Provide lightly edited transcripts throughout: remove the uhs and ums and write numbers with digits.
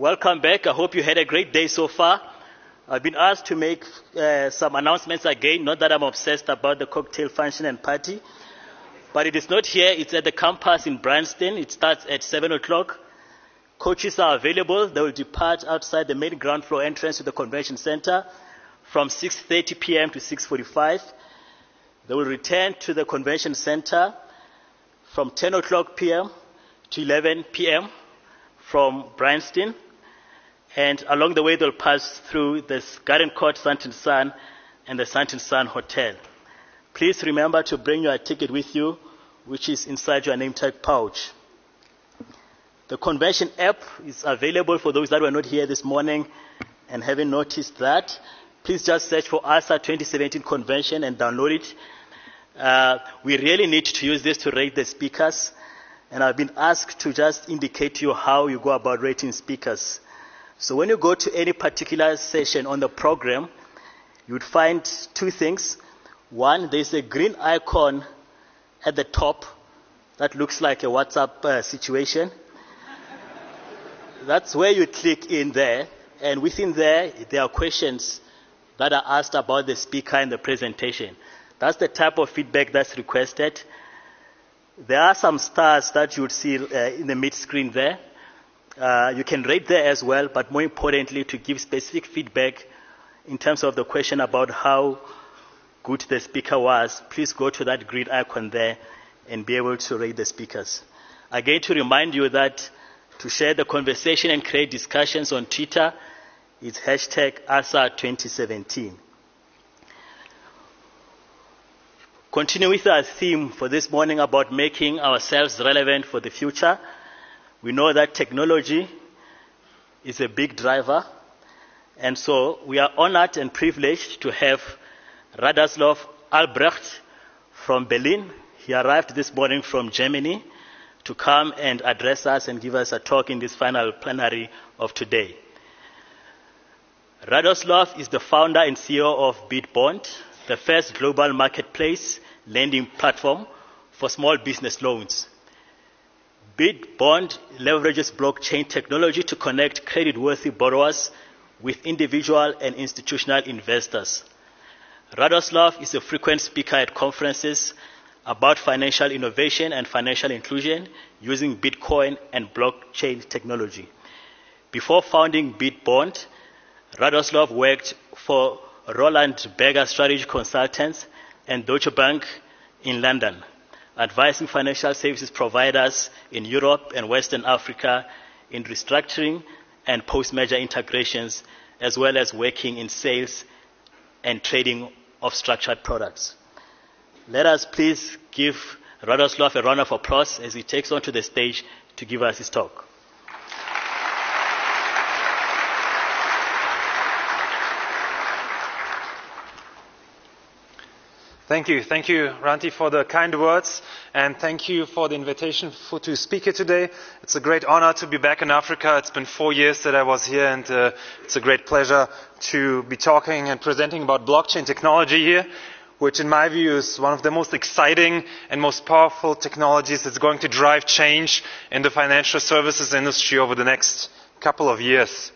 Welcome back. I hope you had a great day so far. I've been asked to make some announcements again, not that I'm obsessed about the cocktail function and party, but it is not here. It's at the campus in Bryanston. It starts at 7 o'clock. Coaches are available. They will depart outside the main ground floor entrance to the convention center from 6:30 p.m. to 6:45. They will return to the convention center from 10 o'clock p.m. to 11 p.m. from Bryanston. And along the way, they'll pass through the Garden Court Sandton Sun and the Sandton Sun Hotel. Please remember to bring your ticket with you, which is inside your name tag pouch. The convention app is available for those that were not here this morning and haven't noticed that. Please just search for ASA 2017 convention and download it. We really need to use this to rate the speakers, and I've been asked to just indicate to you how you go about rating speakers. So when you go to any particular session on the program, you would find two things. One, there's a green icon at the top that looks like a WhatsApp situation. That's where you click in there, and within there are questions that are asked about the speaker and the presentation. That's the type of feedback that's requested. There are some stars that you would see in the mid-screen there. You can rate there as well, but more importantly, to give specific feedback in terms of the question about how good the speaker was, please go to that green icon there and be able to rate the speakers. Again, to remind you that to share the conversation and create discussions on Twitter, it's hashtag ASA2017. Continue with our theme for this morning about making ourselves relevant for the future. We know that technology is a big driver, and so we are honored and privileged to have Radoslav Albrecht from Berlin. He arrived this morning from Germany to come and address us and give us a talk in this final plenary of today. Radoslav is the founder and CEO of BitBond, the first global marketplace lending platform for small business loans. BitBond leverages blockchain technology to connect credit-worthy borrowers with individual and institutional investors. Radoslav is a frequent speaker at conferences about financial innovation and financial inclusion using Bitcoin and blockchain technology. Before founding BitBond, Radoslav worked for Roland Berger Strategy Consultants and Deutsche Bank in London, advising financial services providers in Europe and Western Africa in restructuring and post-merger integrations, as well as working in sales and trading of structured products. Let us please give Radoslav a round of applause as he takes onto the stage to give us his talk. Thank you, Ranti, for the kind words, and thank you for the invitation to speak here today. It's a great honor to be back in Africa. It's been 4 years that I was here, and it's a great pleasure to be talking and presenting about blockchain technology here, which in my view is one of the most exciting and most powerful technologies that's going to drive change in the financial services industry over the next couple of years.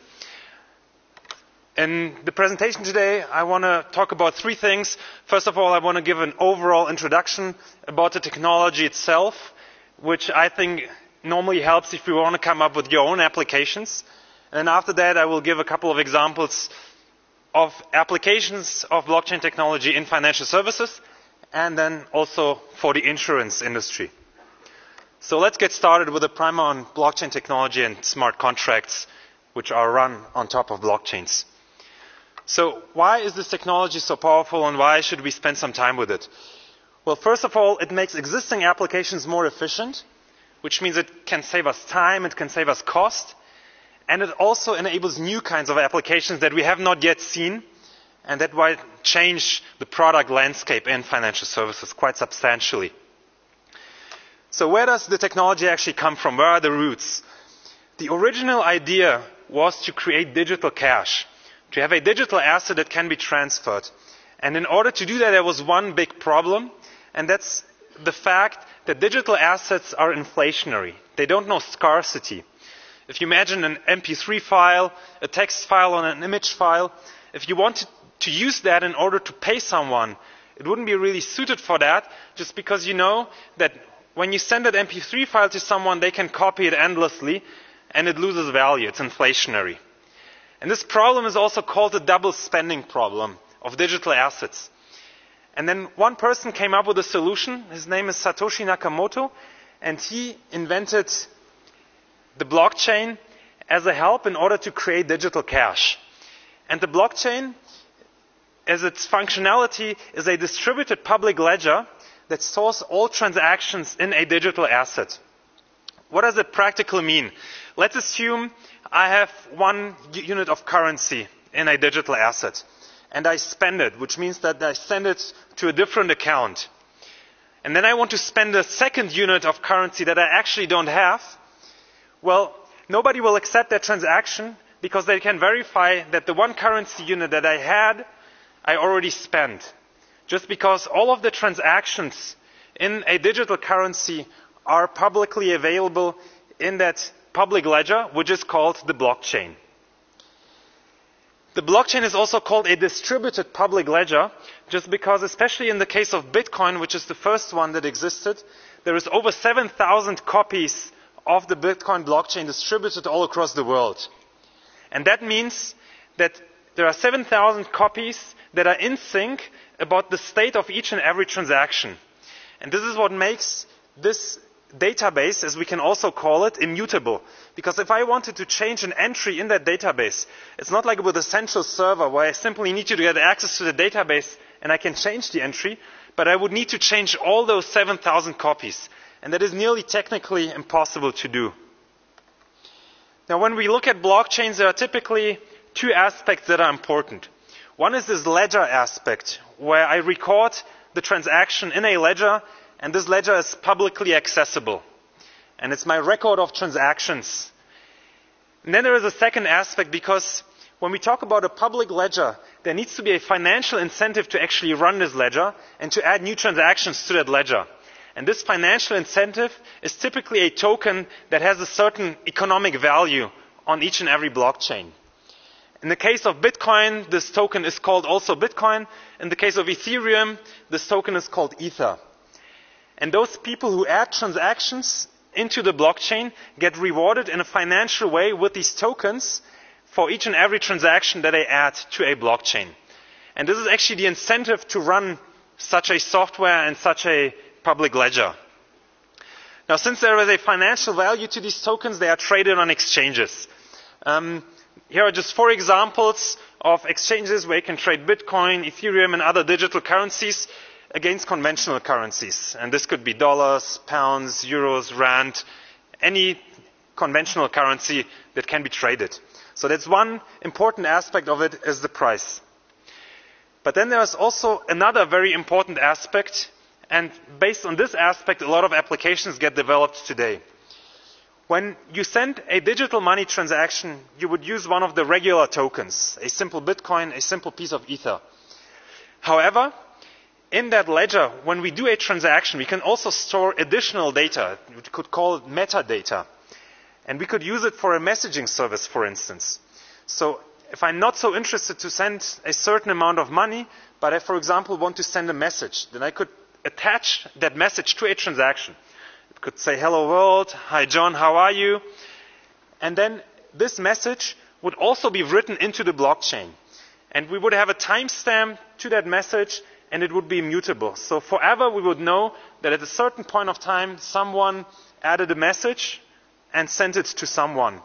In the presentation today, I want to talk about three things. First of all, I want to give an overall introduction about the technology itself, which I think normally helps if you want to come up with your own applications. And after that, I will give a couple of examples of applications of blockchain technology in financial services, and then also for the insurance industry. So let's get started with a primer on blockchain technology and smart contracts, which are run on top of blockchains. So why is this technology so powerful, and why should we spend some time with it? Well, first of all, it makes existing applications more efficient, which means it can save us time, it can save us cost, and it also enables new kinds of applications that we have not yet seen, and that might change the product landscape in financial services quite substantially. So where does the technology actually come from? Where are the roots? The original idea was to create digital cash, to have a digital asset that can be transferred. And in order to do that, there was one big problem, and that's the fact that digital assets are inflationary. They don't know scarcity. If you imagine an MP3 file, a text file, or an image file, if you wanted to use that in order to pay someone, it wouldn't be really suited for that, just because you know that when you send that MP3 file to someone, they can copy it endlessly, and it loses value. It's inflationary. And this problem is also called the double spending problem of digital assets. And then one person came up with a solution. His name is Satoshi Nakamoto, and he invented the blockchain as a help in order to create digital cash. And the blockchain, as its functionality, is a distributed public ledger that stores all transactions in a digital asset. What does it practically mean? Let's assume I have 1 unit of currency in a digital asset, and I spend it, which means that I send it to a different account. And then I want to spend a second unit of currency that I actually don't have. Well, nobody will accept that transaction because they can verify that the one currency unit that I had, I already spent. Just because all of the transactions in a digital currency are publicly available in that public ledger, which is called the blockchain. The blockchain is also called a distributed public ledger, just because, especially in the case of Bitcoin, which is the first one that existed, there is over 7,000 copies of the Bitcoin blockchain distributed all across the world. And that means that there are 7,000 copies that are in sync about the state of each and every transaction. And this is what makes this database, as we can also call it, immutable. Because if I wanted to change an entry in that database, it's not like with a central server where I simply need to get access to the database and I can change the entry, but I would need to change all those 7,000 copies. And that is nearly technically impossible to do. Now, when we look at blockchains, there are typically two aspects that are important. One is this ledger aspect, where I record the transaction in a ledger, and this ledger is publicly accessible. And it's my record of transactions. And then there is a second aspect, because when we talk about a public ledger, there needs to be a financial incentive to actually run this ledger and to add new transactions to that ledger. And this financial incentive is typically a token that has a certain economic value on each and every blockchain. In the case of Bitcoin, this token is called also Bitcoin. In the case of Ethereum, this token is called Ether. And those people who add transactions into the blockchain get rewarded in a financial way with these tokens for each and every transaction that they add to a blockchain. And this is actually the incentive to run such a software and such a public ledger. Now, since there is a financial value to these tokens, they are traded on exchanges. Here are just 4 examples of exchanges where you can trade Bitcoin, Ethereum, and other digital currencies against conventional currencies. And this could be dollars, pounds, euros, rand, any conventional currency that can be traded. So that's one important aspect of it, is the price. But then there's also another very important aspect, and based on this aspect, a lot of applications get developed today. When you send a digital money transaction, you would use one of the regular tokens, a simple Bitcoin, a simple piece of Ether. However, in that ledger, when we do a transaction, we can also store additional data. We could call it metadata. And we could use it for a messaging service, for instance. So if I'm not so interested to send a certain amount of money, but I, for example, want to send a message, then I could attach that message to a transaction. It could say, "Hello world, hi John, how are you?" And then this message would also be written into the blockchain. And we would have a timestamp to that message, and it would be immutable. So forever we would know that at a certain point of time, someone added a message and sent it to someone.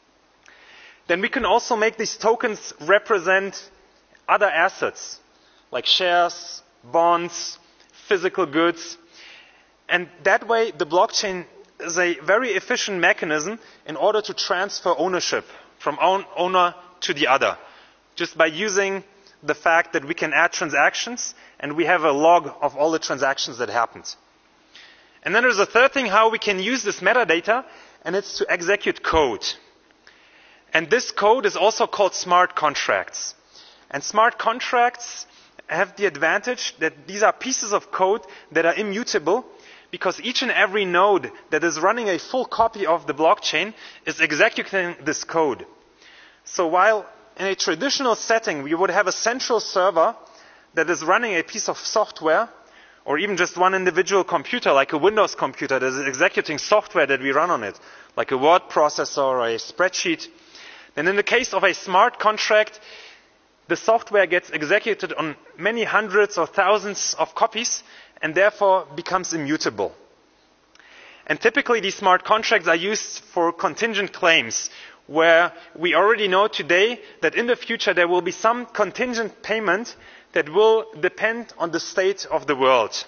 Then we can also make these tokens represent other assets, like shares, bonds, physical goods. And that way, the blockchain is a very efficient mechanism in order to transfer ownership from one owner to the other, just by using the fact that we can add transactions and we have a log of all the transactions that happened. And then there's a third thing, how we can use this metadata, and it's to execute code. And this code is also called smart contracts. And smart contracts have the advantage that these are pieces of code that are immutable, because each and every node that is running a full copy of the blockchain is executing this code. So while in a traditional setting we would have a central server that is running a piece of software, or even just one individual computer, like a Windows computer that is executing software that we run on it, like a word processor or a spreadsheet, then in the case of a smart contract, the software gets executed on many hundreds or thousands of copies and therefore becomes immutable. And typically these smart contracts are used for contingent claims, where we already know today that in the future there will be some contingent payment that will depend on the state of the world.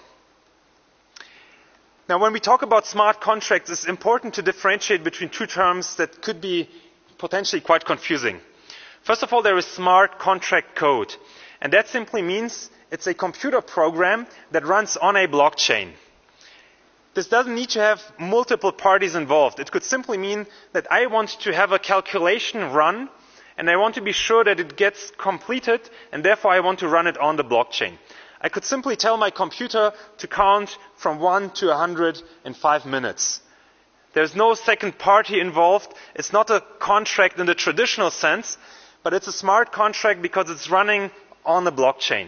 Now, when we talk about smart contracts, it's important to differentiate between two terms that could be potentially quite confusing. First of all, there is smart contract code, and that simply means it's a computer program that runs on a blockchain. This doesn't need to have multiple parties involved. It could simply mean that I want to have a calculation run, and I want to be sure that it gets completed, and therefore I want to run it on the blockchain. I could simply tell my computer to count from 1 to 100 in 5 minutes. There's no second party involved. It's not a contract in the traditional sense, but it's a smart contract because it's running on the blockchain.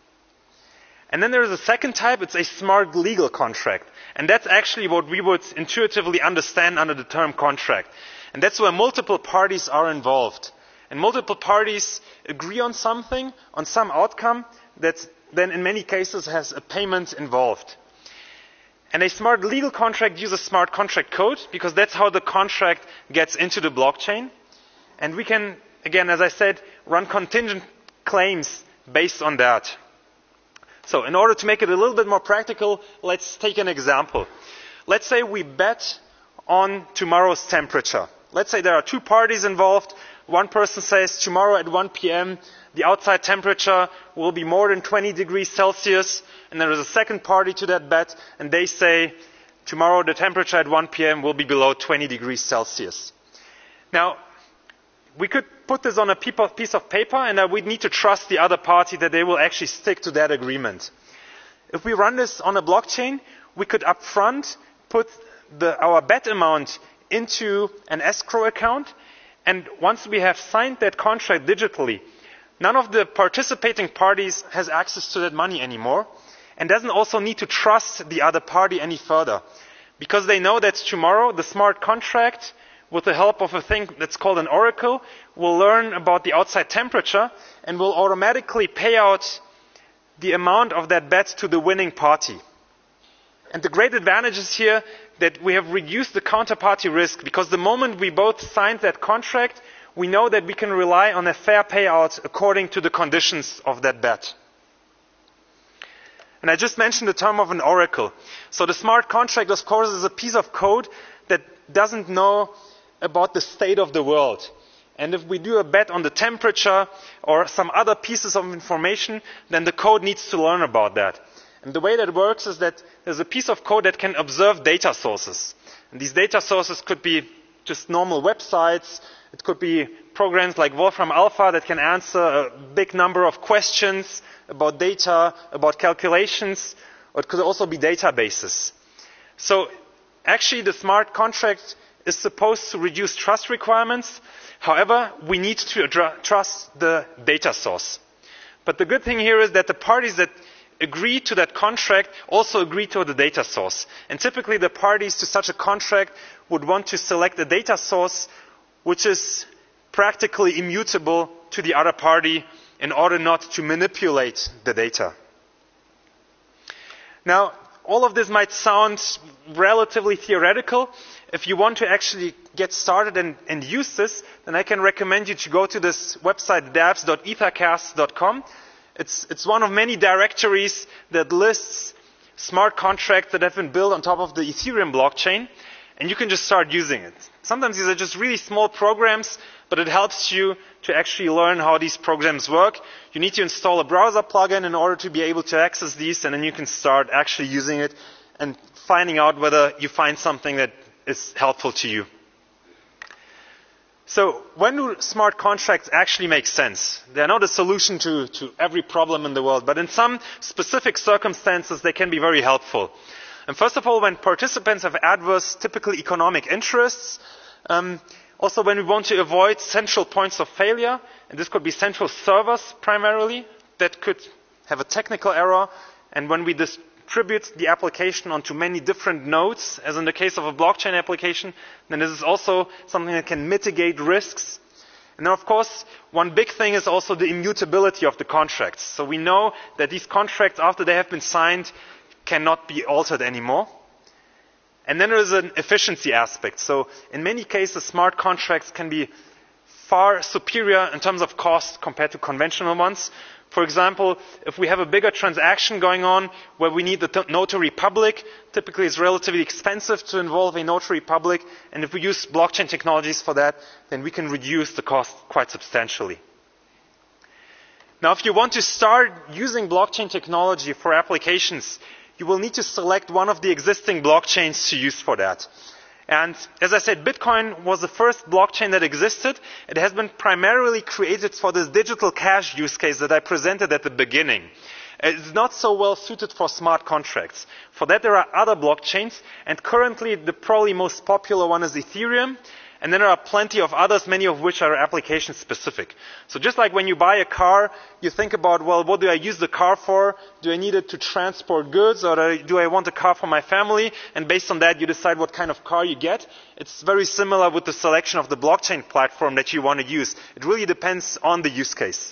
And then there is a second type, it's a smart legal contract. And that's actually what we would intuitively understand under the term contract. And that's where multiple parties are involved. And multiple parties agree on something, on some outcome, that then in many cases has a payment involved. And a smart legal contract uses smart contract code because that's how the contract gets into the blockchain. And we can, again, as I said, run contingent claims based on that. So in order to make it a little bit more practical, let's take an example. Let's say we bet on tomorrow's temperature. Let's say there are two parties involved. One person says tomorrow at 1 p.m. the outside temperature will be more than 20 degrees Celsius. And there is a second party to that bet, and they say tomorrow the temperature at 1 p.m. will be below 20 degrees Celsius. Now, we could put this on a piece of paper, and we'd need to trust the other party that they will actually stick to that agreement. If we run this on a blockchain, we could upfront put our bet amount into an escrow account, and once we have signed that contract digitally, none of the participating parties has access to that money anymore, and doesn't also need to trust the other party any further, because they know that tomorrow the smart contract, with the help of a thing that's called an oracle, will learn about the outside temperature and will automatically pay out the amount of that bet to the winning party. And the great advantage is here that we have reduced the counterparty risk, because the moment we both signed that contract, we know that we can rely on a fair payout according to the conditions of that bet. And I just mentioned the term of an oracle. So the smart contract, of course, is a piece of code that doesn't know about the state of the world. And if we do a bet on the temperature or some other pieces of information, then the code needs to learn about that. And the way that works is that there's a piece of code that can observe data sources. And these data sources could be just normal websites. It could be programs like Wolfram Alpha that can answer a big number of questions about data, about calculations, or it could also be databases. So actually the smart contract is supposed to reduce trust requirements. However, we need to trust the data source. But the good thing here is that the parties that agree to that contract also agree to the data source. And typically the parties to such a contract would want to select a data source which is practically immutable to the other party in order not to manipulate the data. Now, all of this might sound relatively theoretical. If you want to actually get started and use this, then I can recommend you to go to this website, dapps.ethercast.com. It's one of many directories that lists smart contracts that have been built on top of the Ethereum blockchain, and you can just start using it. Sometimes these are just really small programs, but it helps you to actually learn how these programs work. You need to install a browser plugin in order to be able to access these, and then you can start actually using it and finding out whether you find something that is helpful to you. So when do smart contracts actually make sense? They are not a solution to every problem in the world, but in some specific circumstances they can be very helpful. And first of all, when participants have adverse, typically economic interests, also when we want to avoid central points of failure, and this could be central servers primarily, that could have a technical error, and when we distribute the application onto many different nodes, as in the case of a blockchain application, then this is also something that can mitigate risks. And then, of course, one big thing is also the immutability of the contracts. So we know that these contracts, after they have been signed, cannot be altered anymore. And then there is an efficiency aspect. So in many cases, smart contracts can be far superior in terms of cost compared to conventional ones. For example, if we have a bigger transaction going on where we need the notary public, typically it's relatively expensive to involve a notary public, and if we use blockchain technologies for that, then we can reduce the cost quite substantially. Now, if you want to start using blockchain technology for applications, you will need to select one of the existing blockchains to use for that. And as I said, Bitcoin was the first blockchain that existed. It has been primarily created for this digital cash use case that I presented at the beginning. It's not so well suited for smart contracts. For that there are other blockchains, and currently the probably most popular one is Ethereum. And then there are plenty of others, many of which are application specific. So just like when you buy a car, you think about, well, what do I use the car for? Do I need it to transport goods, or do I want a car for my family? And based on that, you decide what kind of car you get. It's very similar with the selection of the blockchain platform that you want to use. It really depends on the use case.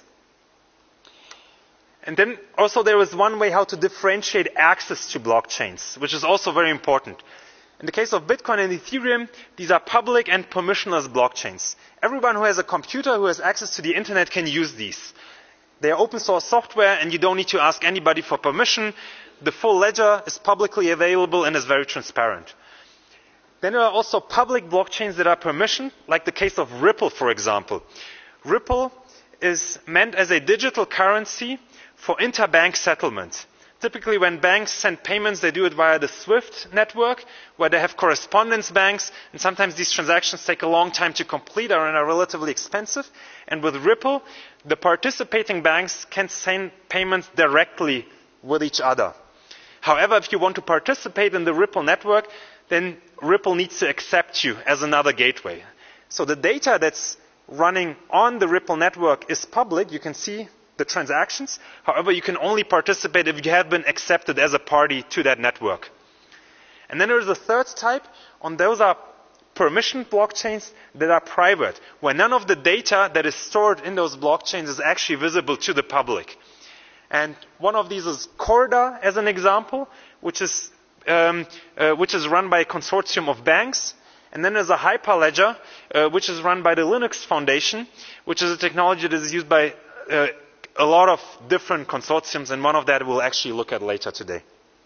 And then also there is one way how to differentiate access to blockchains, which is also very important. In the case of Bitcoin and Ethereum, these are public and permissionless blockchains. Everyone who has a computer, who has access to the internet, can use these. They are open source software, and you don't need to ask anybody for permission. The full ledger is publicly available and is very transparent. Then there are also public blockchains that are permissioned, like the case of Ripple, for example. Ripple is meant as a digital currency for interbank settlement. Typically, when banks send payments, they do it via the SWIFT network, where they have correspondence banks, and sometimes these transactions take a long time to complete and are relatively expensive. And with Ripple, the participating banks can send payments directly with each other. However, if you want to participate in the Ripple network, then Ripple needs to accept you as another gateway. So the data that's running on the Ripple network is public. You can see the transactions. However, you can only participate if you have been accepted as a party to that network. And then there is a third type, and those are permissioned blockchains that are private, where none of the data that is stored in those blockchains is actually visible to the public. And one of these is Corda, as an example, which is run by a consortium of banks. And then there's a Hyperledger, which is run by the Linux Foundation, which is a technology that is used by a lot of different consortiums, and one of that we'll actually look at later today.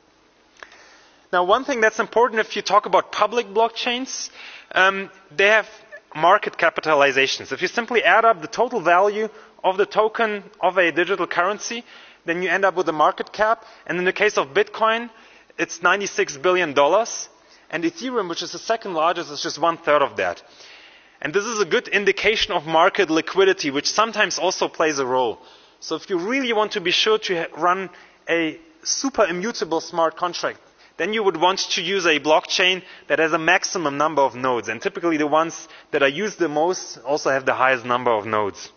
Now, one thing that's important if you talk about public blockchains, they have market capitalizations. If you simply add up the total value of the token of a digital currency, then you end up with a market cap. And in the case of Bitcoin, it's $96 billion. And Ethereum, which is the second largest, is just 1/3 of that. And this is a good indication of market liquidity, which sometimes also plays a role. So if you really want to be sure to run a super immutable smart contract, then you would want to use a blockchain that has a maximum number of nodes. And typically the ones that are used the most also have the highest number of nodes.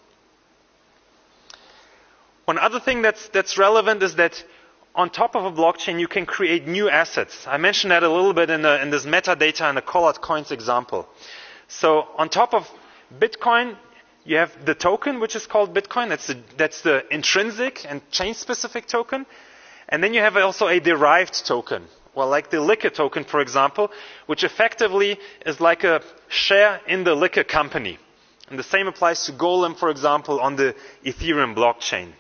One other thing that's relevant is that on top of a blockchain you can create new assets. I mentioned that a little bit in this metadata and the colored coins example. So on top of Bitcoin, you have the token, which is called Bitcoin. That's the intrinsic and chain-specific token. And then you have also a derived token. Well, like the liquor token, for example, which effectively is like a share in the liquor company. And the same applies to Golem, for example, on the Ethereum blockchain.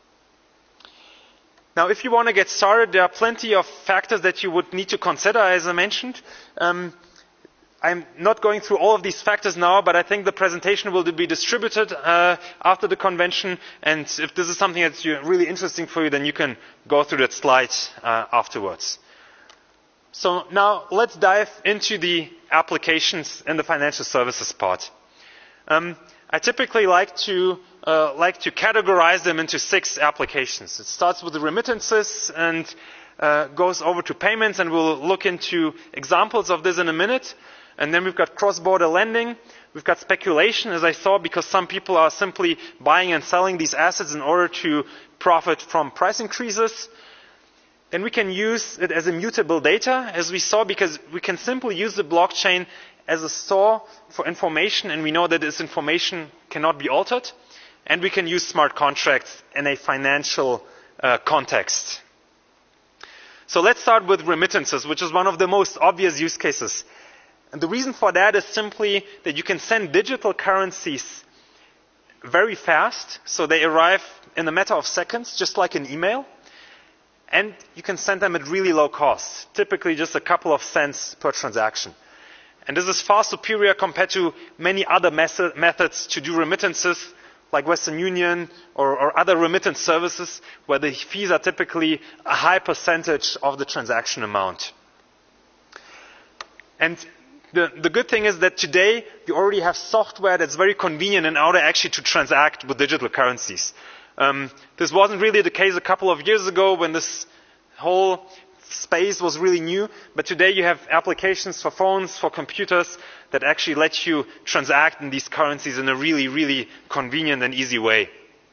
Now, if you want to get started, there are plenty of factors that you would need to consider, as I mentioned. I'm not going through all of these factors now, but I think the presentation will be distributed after the convention. And if this is something that's really interesting for you, then you can go through that slide afterwards. So now let's dive into the applications in the financial services part. I typically like to categorize them into 6 applications. It starts with the remittances, and goes over to payments, and we'll look into examples of this in a minute. And then we've got cross-border lending. We've got speculation, as I saw, because some people are simply buying and selling these assets in order to profit from price increases. Then we can use it as immutable data, as we saw, because we can simply use the blockchain as a store for information, and we know that this information cannot be altered. And we can use smart contracts in a financial context. So let's start with remittances, which is one of the most obvious use cases. And the reason for that is simply that you can send digital currencies very fast, so they arrive in a matter of seconds, just like an email. And you can send them at really low cost, typically just a couple of cents per transaction. And this is far superior compared to many other methods to do remittances, like Western Union or other remittance services, where the fees are typically a high percentage of the transaction amount. And the good thing is that today you already have software that's very convenient in order actually to transact with digital currencies. This wasn't really the case a couple of years ago when this whole space was really new, but today you have applications for phones, for computers, that actually let you transact in these currencies in a really, really convenient and easy way.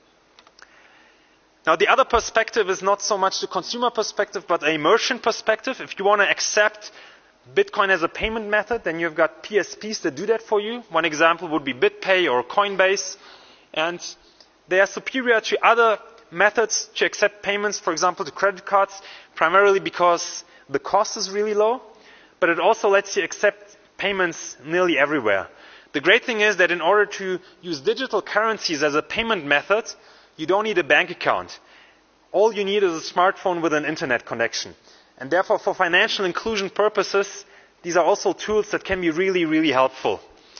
Now, the other perspective is not so much the consumer perspective, but a merchant perspective. If you want to accept Bitcoin as a payment method, then you've got PSPs that do that for you. One example would be BitPay or Coinbase, and they are superior to other methods to accept payments, for example, to credit cards, primarily because the cost is really low, but it also lets you accept payments nearly everywhere. The great thing is that in order to use digital currencies as a payment method, you don't need a bank account. All you need is a smartphone with an internet connection. And therefore, for financial inclusion purposes, these are also tools that can be really, really helpful.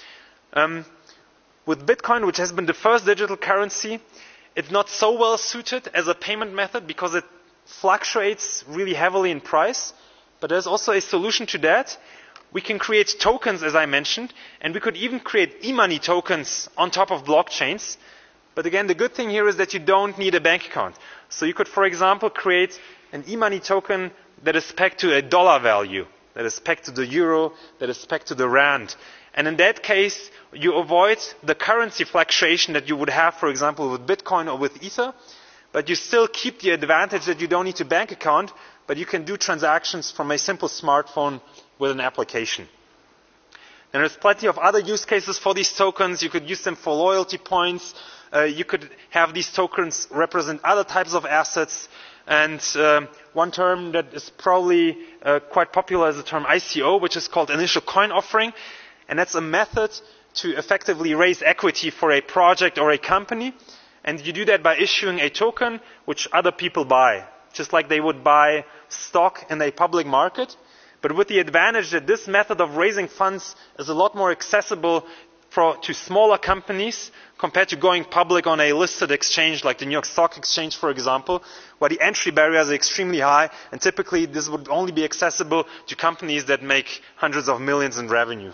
With Bitcoin, which has been the first digital currency, it's not so well suited as a payment method because it fluctuates really heavily in price. But there's also a solution to that. We can create tokens, as I mentioned, and we could even create e-money tokens on top of blockchains. But again, the good thing here is that you don't need a bank account. So you could, for example, create an e-money token that is pegged to a dollar value, that is pegged to the euro, that is pegged to the rand. And in that case, you avoid the currency fluctuation that you would have, for example, with Bitcoin or with Ether, but you still keep the advantage that you don't need a bank account, but you can do transactions from a simple smartphone with an application. There is plenty of other use cases for these tokens. You could use them for loyalty points. You could have these tokens represent other types of assets. And one term that is probably quite popular is the term ICO, which is called initial coin offering. And that's a method to effectively raise equity for a project or a company. And you do that by issuing a token which other people buy, just like they would buy stock in a public market. But with the advantage that this method of raising funds is a lot more accessible to smaller companies compared to going public on a listed exchange like the New York Stock Exchange, for example, where the entry barriers are extremely high, and typically this would only be accessible to companies that make hundreds of millions in revenue.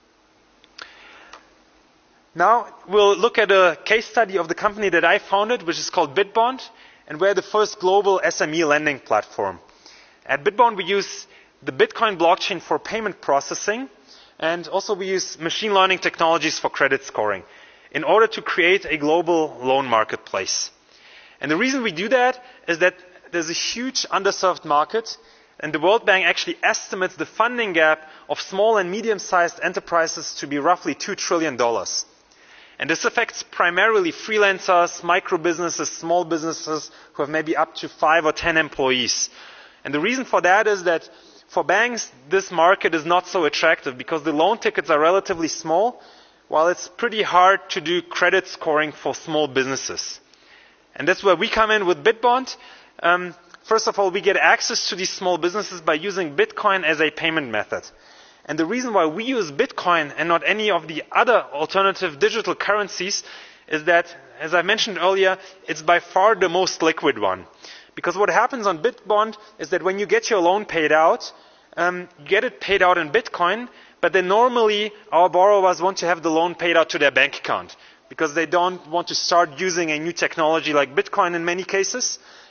Now we'll look at a case study of the company that I founded, which is called Bitbond, and we're the first global SME lending platform. At Bitbond we use the Bitcoin blockchain for payment processing, and also we use machine learning technologies for credit scoring in order to create a global loan marketplace. And the reason we do that is that there's a huge underserved market, and the World Bank actually estimates the funding gap of small and medium-sized enterprises to be roughly $2 trillion. And this affects primarily freelancers, micro-businesses, small businesses who have maybe up to 5 or 10 employees. And the reason for that is that for banks, this market is not so attractive because the loan tickets are relatively small, while it's pretty hard to do credit scoring for small businesses. And that's where we come in with Bitbond. First of all, we get access to these small businesses by using Bitcoin as a payment method. And the reason why we use Bitcoin and not any of the other alternative digital currencies is that, as I mentioned earlier, it's by far the most liquid one. Because what happens on Bitbond is that when you get your loan paid out, you get it paid out in Bitcoin, but then normally our borrowers want to have the loan paid out to their bank account because they don't want to start using a new technology like Bitcoin in many cases.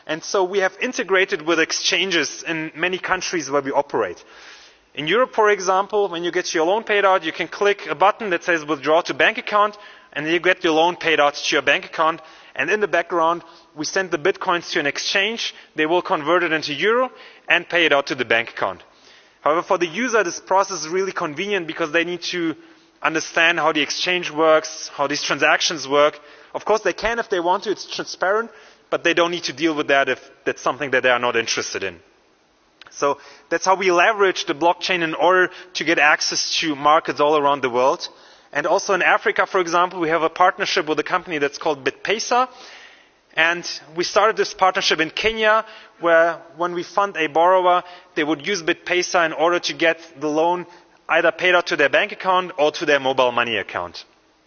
And so we have integrated with exchanges in many countries where we operate. In Europe, for example, when you get your loan paid out, you can click a button that says withdraw to bank account, and then you get your loan paid out to your bank account. And in the background, we send the bitcoins to an exchange. They will convert it into euro and pay it out to the bank account. However, for the user, this process is really convenient because they need to understand how the exchange works, how these transactions work. Of course, they can if they want to. It's transparent, but they don't need to deal with that if that's something that they are not interested in. So that's how we leverage the blockchain in order to get access to markets all around the world. And also in Africa, for example, we have a partnership with a company that's called BitPesa. And we started this partnership in Kenya, where when we fund a borrower, they would use BitPesa in order to get the loan either paid out to their bank account or to their mobile money account.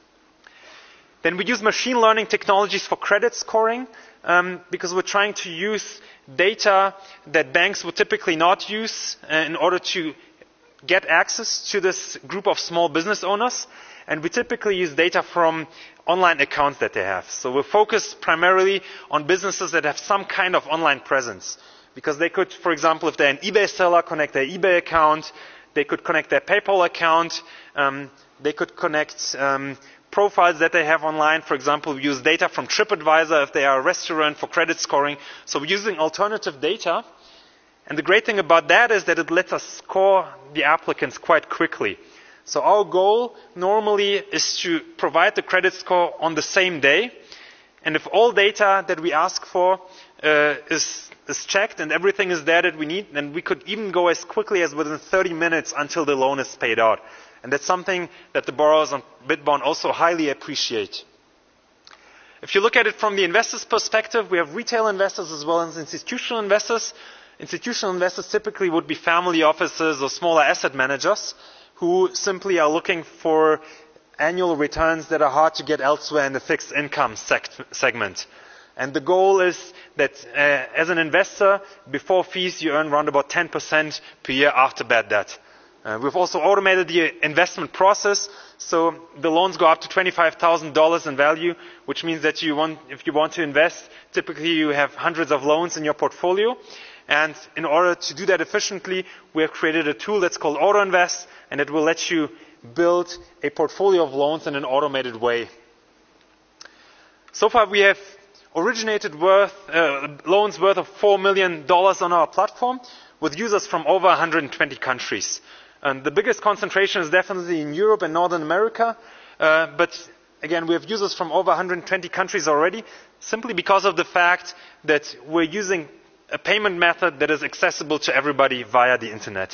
Then we use machine learning technologies for credit scoring, because we're trying to use data that banks would typically not use in order to get access to this group of small business owners. And we typically use data from online accounts that they have. So we're focused primarily on businesses that have some kind of online presence. Because they could, for example, if they're an eBay seller, connect their eBay account. They could connect their PayPal account. They could connect profiles that they have online. For example, we use data from TripAdvisor if they are a restaurant for credit scoring. So we're using alternative data. And the great thing about that is that it lets us score the applicants quite quickly. So our goal normally is to provide the credit score on the same day. And if all data that we ask for is checked and everything is there that we need, then we could even go as quickly as within 30 minutes until the loan is paid out. And that's something that the borrowers on Bitbon also highly appreciate. If you look at it from the investor's perspective, we have retail investors as well as institutional investors. Institutional investors typically would be family offices or smaller asset managers who simply are looking for annual returns that are hard to get elsewhere in the fixed income segment. And the goal is that as an investor, before fees, you earn around about 10% per year after bad debt. We've also automated the investment process, so the loans go up to $25,000 in value, which means that if you want to invest, typically you have hundreds of loans in your portfolio. And in order to do that efficiently, we have created a tool that's called AutoInvest, and it will let you build a portfolio of loans in an automated way. So far, we have originated loans worth of $4 million on our platform, with users from over 120 countries. And the biggest concentration is definitely in Europe and Northern America. But again, we have users from over 120 countries already, simply because of the fact that we're using a payment method that is accessible to everybody via the internet.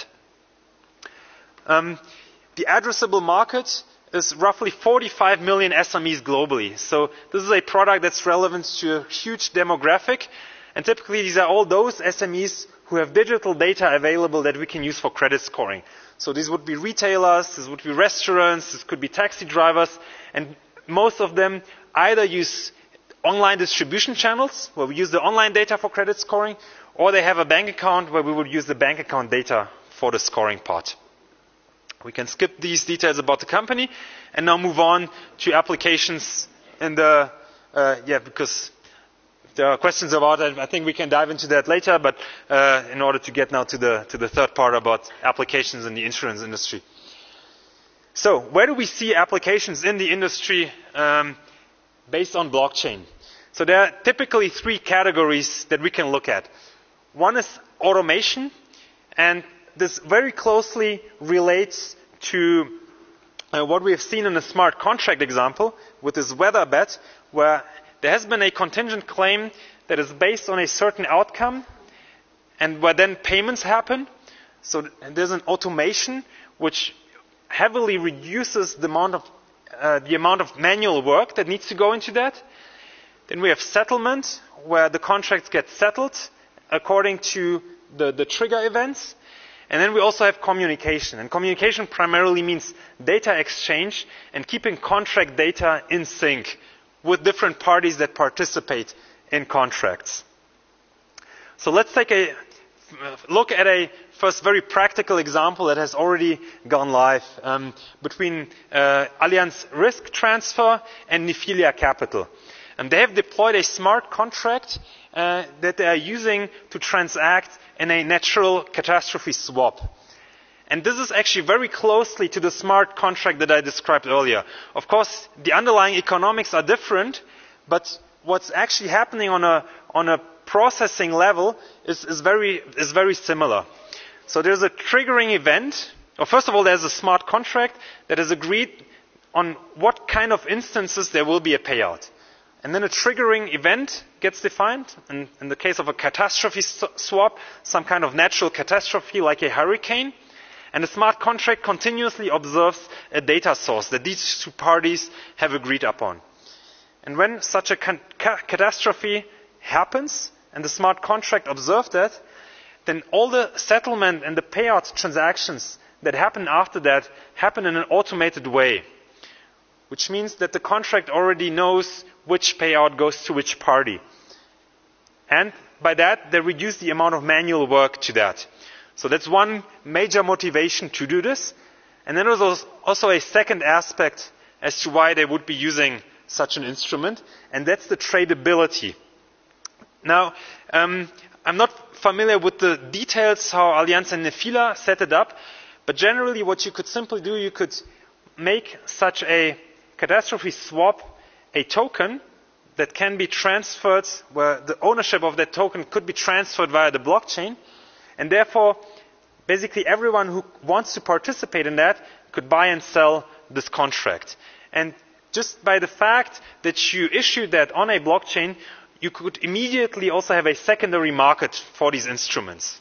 The addressable market is roughly 45 million SMEs globally. So this is a product that's relevant to a huge demographic. And typically these are all those SMEs who have digital data available that we can use for credit scoring. So these would be retailers, this would be restaurants, this could be taxi drivers, and most of them either use online distribution channels, where we use the online data for credit scoring, or they have a bank account where we would use the bank account data for the scoring part. We can skip these details about the company and now move on to applications because there are questions about it. I think we can dive into that later, but in order to get now to the third part about applications in the insurance industry. So where do we see applications in the industry based on blockchain? So there are typically three categories that we can look at. One is automation, and this very closely relates to what we have seen in the smart contract example with this weather bet, where there has been a contingent claim that is based on a certain outcome and where then payments happen. So there's an automation which heavily reduces the amount of manual work that needs to go into that. Then we have settlement, where the contracts get settled according to the trigger events. And then we also have communication. And communication primarily means data exchange and keeping contract data in sync with different parties that participate in contracts. So let's take a look at a first very practical example that has already gone live between Allianz Risk Transfer and Nefilia Capital. And they have deployed a smart contract that they are using to transact in a natural catastrophe swap. And this is actually very closely to the smart contract that I described earlier. Of course, the underlying economics are different, but what's actually happening on a processing level is very similar. So there's a triggering event. Or first of all, there's a smart contract that is agreed on what kind of instances there will be a payout. And then a triggering event gets defined. And in the case of a catastrophe swap, some kind of natural catastrophe like a hurricane. And the smart contract continuously observes a data source that these two parties have agreed upon. And when such a catastrophe happens, and the smart contract observes that, then all the settlement and the payout transactions that happen after that happen in an automated way. Which means that the contract already knows which payout goes to which party. And by that, they reduce the amount of manual work to that. So that's one major motivation to do this. And then there's also a second aspect as to why they would be using such an instrument, and that's the tradability. Now, I'm not familiar with the details how Allianz and Nefila set it up, but generally what you could simply do, you could make such a catastrophe swap a token that can be transferred, where the ownership of that token could be transferred via the blockchain. And therefore, basically everyone who wants to participate in that could buy and sell this contract. And just by the fact that you issue that on a blockchain, you could immediately also have a secondary market for these instruments.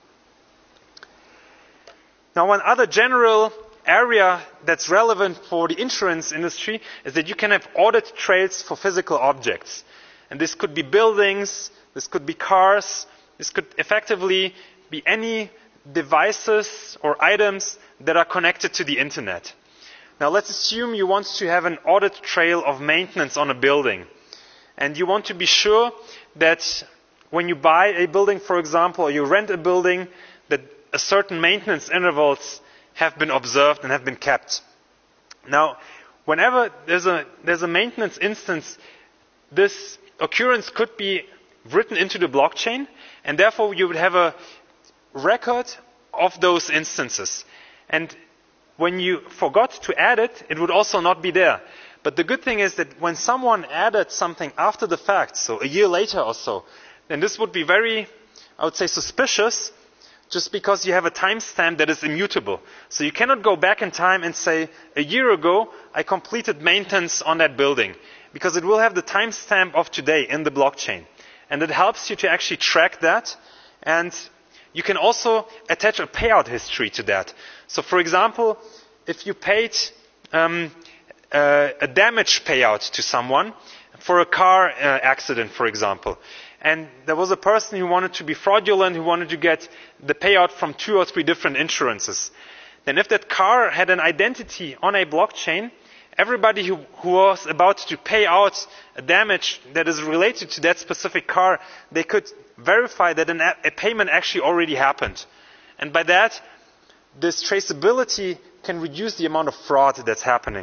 Now, one other general area that's relevant for the insurance industry is that you can have audit trails for physical objects. And this could be buildings, this could be cars, this could effectively be any devices or items that are connected to the internet. Now let's assume you want to have an audit trail of maintenance on a building. And you want to be sure that when you buy a building, for example, or you rent a building, that a certain maintenance intervals have been observed and have been kept. Now, whenever there's a maintenance instance, this occurrence could be written into the blockchain, and therefore you would have a record of those instances. And when you forgot to add it, it would also not be there. But the good thing is that when someone added something after the fact, so a year later or so, then this would be very, I would say, suspicious, just because you have a timestamp that is immutable. So you cannot go back in time and say, a year ago, I completed maintenance on that building, because it will have the timestamp of today in the blockchain. And it helps you to actually track that. And you can also attach a payout history to that. So, for example, if you paid a damage payout to someone for a car accident, for example, and there was a person who wanted to be fraudulent, who wanted to get the payout from 2 or 3 different insurances, then if that car had an identity on a blockchain, everybody who was about to pay out a damage that is related to that specific car, they could verify that a payment actually already happened. And by that, this traceability can reduce the amount of fraud that's happening.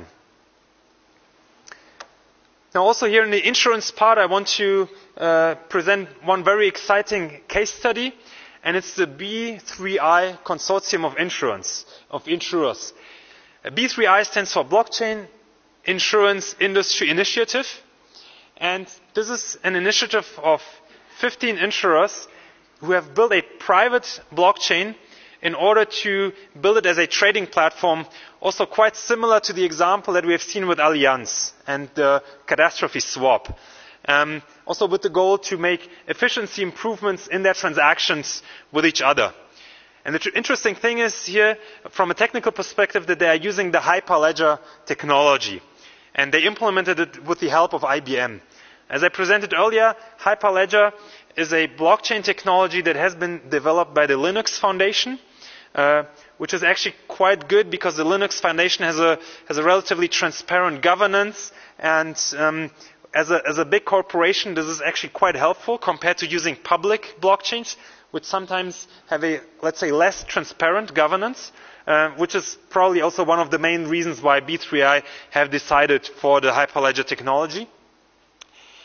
Now, also here in the insurance part, I want to present one very exciting case study, and it's the B3I Consortium of Insurers. B3I stands for Blockchain Insurance Industry Initiative, and this is an initiative of 15 insurers who have built a private blockchain in order to build it as a trading platform, also quite similar to the example that we have seen with Allianz and the catastrophe swap. Also with the goal to make efficiency improvements in their transactions with each other. And the interesting thing is here, from a technical perspective, that they are using the Hyperledger technology. And they implemented it with the help of IBM. As I presented earlier, Hyperledger is a blockchain technology that has been developed by the Linux Foundation, which is actually quite good because the Linux Foundation has a relatively transparent governance, and as a big corporation, this is actually quite helpful compared to using public blockchains, which sometimes have a, let's say, less transparent governance, which is probably also one of the main reasons why B3I have decided for the Hyperledger technology.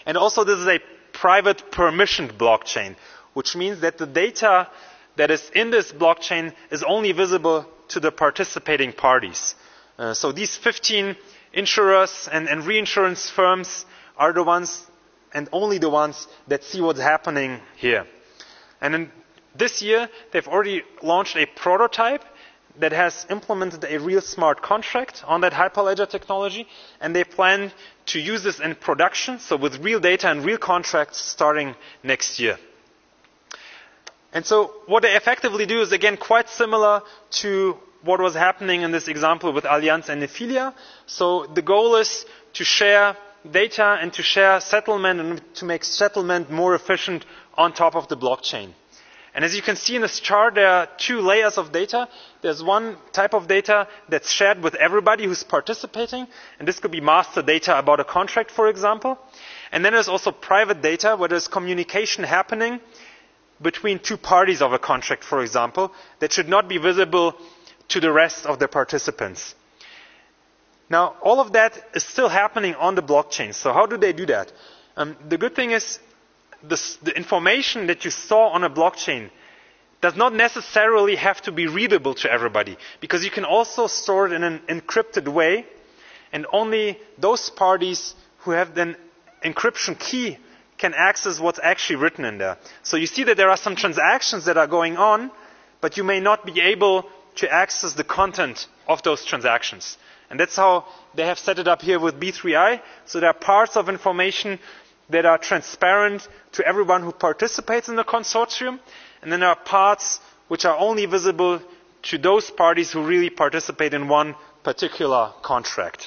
And also this is a private permissioned blockchain, which means that the data that is in this blockchain is only visible to the participating parties. So these 15 insurers and reinsurance firms are the ones and only the ones that see what's happening here. And in this year, they've already launched a prototype that has implemented a real smart contract on that Hyperledger technology, and they plan to use this in production, so with real data and real contracts starting next year. And so what they effectively do is, again, quite similar to what was happening in this example with Allianz and Nefilia. So the goal is to share data and to share settlement and to make settlement more efficient on top of the blockchain. And as you can see in this chart, there are two layers of data. There's one type of data that's shared with everybody who's participating, and this could be master data about a contract, for example. And then there's also private data, where there's communication happening between two parties of a contract, for example, that should not be visible to the rest of the participants. Now, all of that is still happening on the blockchain. So how do they do that? The good thing is, the information that you store on a blockchain does not necessarily have to be readable to everybody, because you can also store it in an encrypted way, and only those parties who have an encryption key can access what's actually written in there. So you see that there are some transactions that are going on, but you may not be able to access the content of those transactions. And that's how they have set it up here with B3I. So there are parts of information that are transparent to everyone who participates in the consortium, and then there are parts which are only visible to those parties who really participate in one particular contract.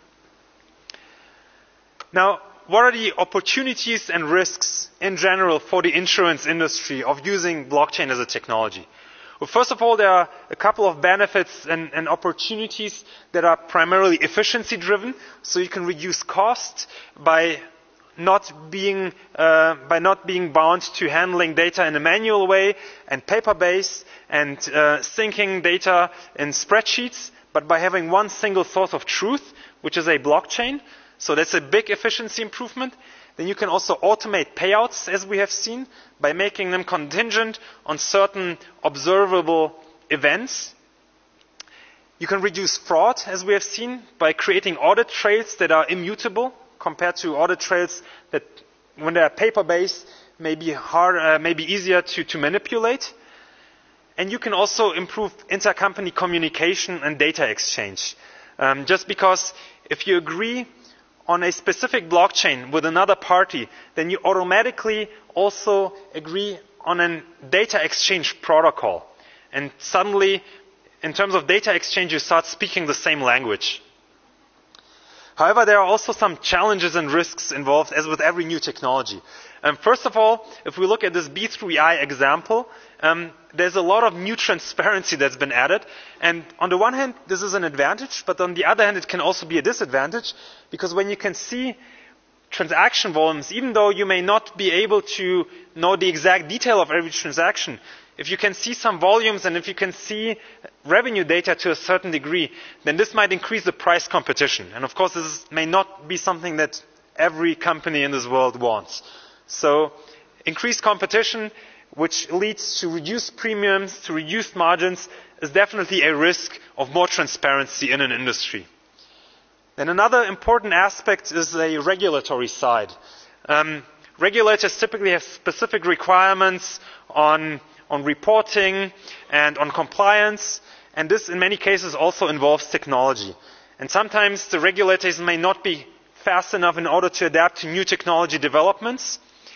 Now, what are the opportunities and risks in general for the insurance industry of using blockchain as a technology? Well, first of all, there are a couple of benefits and opportunities that are primarily efficiency driven. So you can reduce costs by not being bound to handling data in a manual way and paper-based and syncing data in spreadsheets, but by having one single source of truth, which is a blockchain. So that's a big efficiency improvement. Then you can also automate payouts, as we have seen, by making them contingent on certain observable events. You can reduce fraud, as we have seen, by creating audit trails that are immutable, compared to audit trails that, when they are paper-based, may be easier to manipulate. And you can also improve intercompany communication and data exchange. Just because if you agree on a specific blockchain with another party, then you automatically also agree on a data exchange protocol. And suddenly, in terms of data exchange, you start speaking the same language. However, there are also some challenges and risks involved, as with every new technology. First of all, if we look at this B3I example, there's a lot of new transparency that's been added. And on the one hand, this is an advantage, but on the other hand, it can also be a disadvantage, because when you can see transaction volumes, even though you may not be able to know the exact detail of every transaction, if you can see some volumes and if you can see revenue data to a certain degree, then this might increase the price competition. And of course, this may not be something that every company in this world wants. So increased competition, which leads to reduced premiums, to reduced margins, is definitely a risk of more transparency in an industry. Then another important aspect is a regulatory side. Regulators typically have specific requirements on reporting and on compliance, and this in many cases also involves technology. And sometimes the regulators may not be fast enough in order to adapt to new technology developments,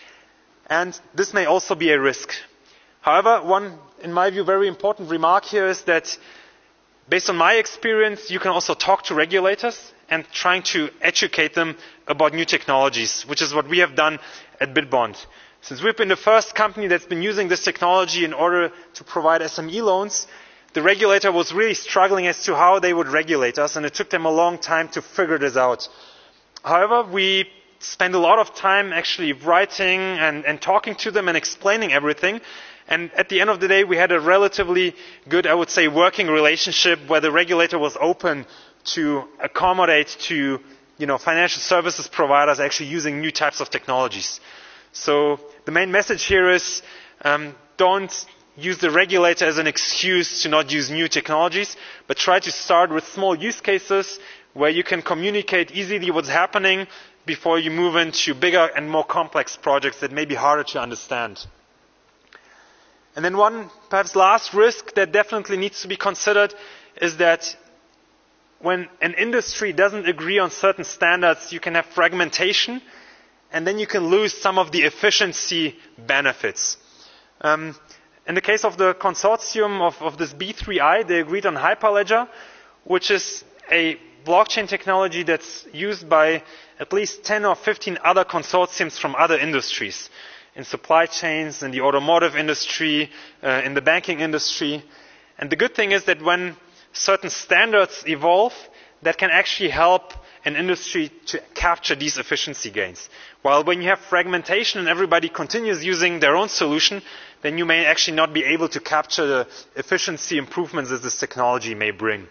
and this may also be a risk. However, one, in my view, very important remark here is that, based on my experience, you can also talk to regulators and trying to educate them about new technologies, which is what we have done at Bitbond. Since we've been the first company that's been using this technology in order to provide SME loans, the regulator was really struggling as to how they would regulate us, and it took them a long time to figure this out. However, we spent a lot of time actually writing and talking to them and explaining everything. And at the end of the day, we had a relatively good, I would say, working relationship where the regulator was open to accommodate to financial services providers actually using new types of technologies. So the main message here is don't use the regulator as an excuse to not use new technologies, but try to start with small use cases where you can communicate easily what's happening before you move into bigger and more complex projects that may be harder to understand. And then one, perhaps last risk that definitely needs to be considered is that when an industry doesn't agree on certain standards, you can have fragmentation, and then you can lose some of the efficiency benefits. In the case of the consortium of this B3I, they agreed on Hyperledger, which is a blockchain technology that's used by at least 10 or 15 other consortiums from other industries, in supply chains, in the automotive industry, in the banking industry. And the good thing is that when certain standards evolve, that can actually help an industry to capture these efficiency gains. While when you have fragmentation and everybody continues using their own solution, then you may actually not be able to capture the efficiency improvements that this technology may bring.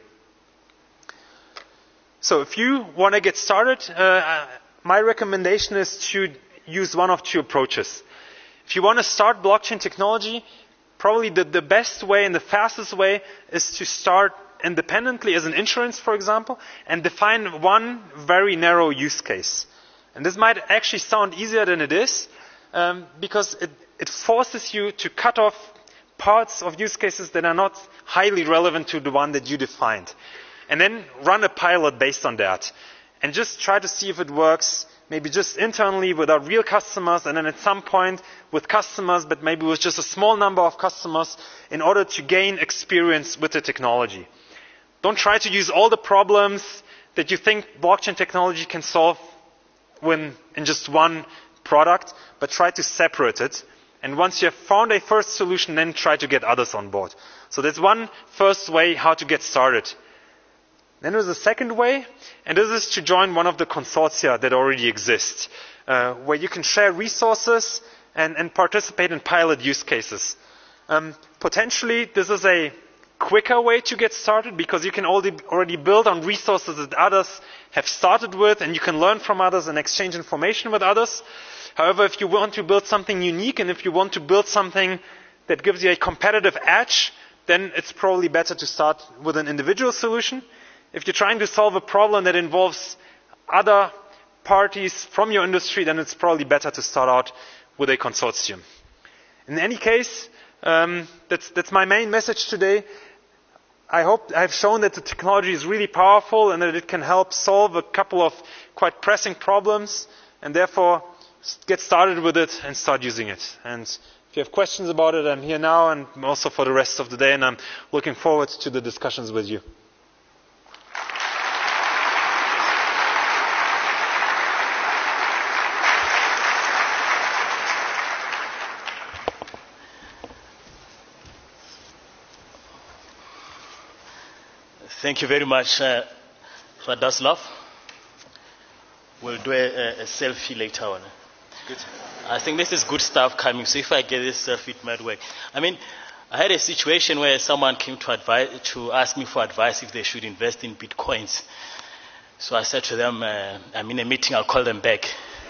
So if you want to get started, my recommendation is to use one of two approaches. If you want to start blockchain technology, probably the best way and the fastest way is to start independently as an insurance, for example, and define one very narrow use case. And this might actually sound easier than it is, because it forces you to cut off parts of use cases that are not highly relevant to the one that you defined. And then run a pilot based on that. And just try to see if it works, maybe just internally without real customers, and then at some point with customers, but maybe with just a small number of customers, in order to gain experience with the technology. Don't try to use all the problems that you think blockchain technology can solve in just one product, but try to separate it. And once you have found a first solution, then try to get others on board. So that's one first way how to get started. Then there's a second way, and this is to join one of the consortia that already exist, where you can share resources and participate in pilot use cases. Potentially, this is a quicker way to get started because you can already build on resources that others have started with, and you can learn from others and exchange information with others. However, if you want to build something unique and if you want to build something that gives you a competitive edge, then it's probably better to start with an individual solution. If you're trying to solve a problem that involves other parties from your industry, then it's probably better to start out with a consortium. In any case, that's my main message today. I hope I've shown that the technology is really powerful and that it can help solve a couple of quite pressing problems, and therefore get started with it and start using it. And if you have questions about it, I'm here now and also for the rest of the day, and I'm looking forward to the discussions with you. Thank you very much, Radoslav. We'll do a selfie later on. Good. I think this is good stuff coming, so if I get this selfie, it might work. I mean, I had a situation where someone came to ask me for advice if they should invest in Bitcoins. So I said to them, I'm in a meeting, I'll call them back.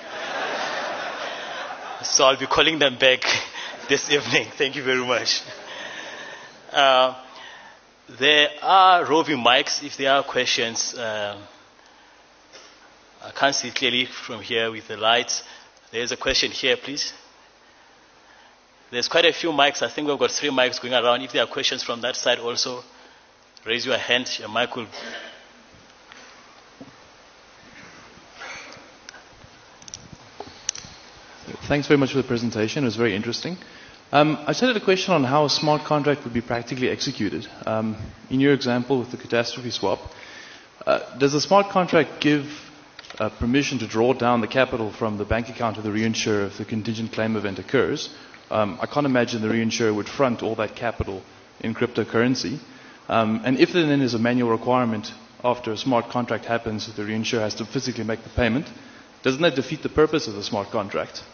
So I'll be calling them back this evening. Thank you very much. There are roving mics if there are questions. I can't see clearly from here with the lights. There's a question here, please. There's quite a few mics. I think we've got 3 mics going around. If there are questions from that side also, raise your hand. Your mic will... Thanks very much for the presentation. It was very interesting. I just had a question on how a smart contract would be practically executed. In your example with the catastrophe swap, does a smart contract give permission to draw down the capital from the bank account of the reinsurer if the contingent claim event occurs? I can't imagine the reinsurer would front all that capital in cryptocurrency. And if there then is a manual requirement after a smart contract happens that the reinsurer has to physically make the payment, doesn't that defeat the purpose of the smart contract?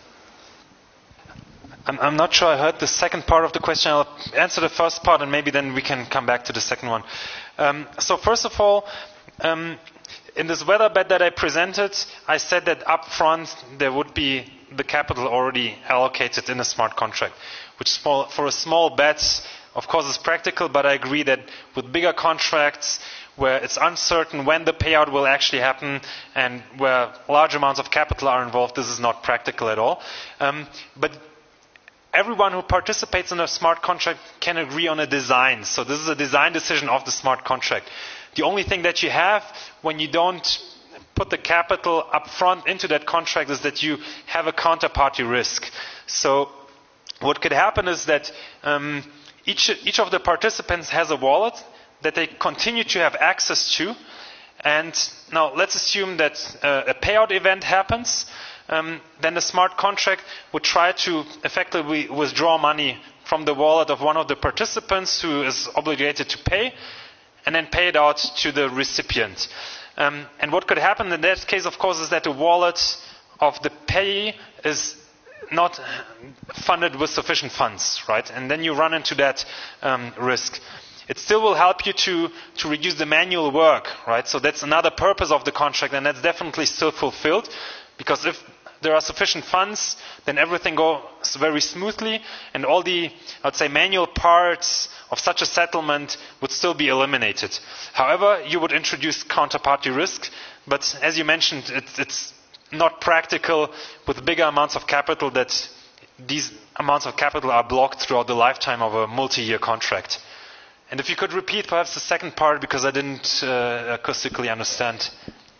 I'm not sure I heard the second part of the question. I'll answer the first part and maybe then we can come back to the second one. So first of all, In this weather bet that I presented, I said that up front there would be the capital already allocated in a smart contract, which for a small bet, of course, is practical, but I agree that with bigger contracts where it's uncertain when the payout will actually happen and where large amounts of capital are involved, this is not practical at all. But everyone who participates in a smart contract can agree on a design. So this is a design decision of the smart contract. The only thing that you have when you don't put the capital up front into that contract is that you have a counterparty risk. So what could happen is that each of the participants has a wallet that they continue to have access to. And now let's assume that a payout event happens. Then the smart contract would try to effectively withdraw money from the wallet of one of the participants who is obligated to pay, and then pay it out to the recipient. And what could happen in that case, of course, is that the wallet of the payee is not funded with sufficient funds, right? And then you run into that risk. It still will help you to reduce the manual work, right? So that's another purpose of the contract, and that's definitely still fulfilled, because if there are sufficient funds, then everything goes very smoothly, and all the, I'd say, manual parts of such a settlement would still be eliminated. However, you would introduce counterparty risk, but as you mentioned, it's not practical with bigger amounts of capital that these amounts of capital are blocked throughout the lifetime of a multi-year contract. And if you could repeat perhaps the second part, because I didn't acoustically understand.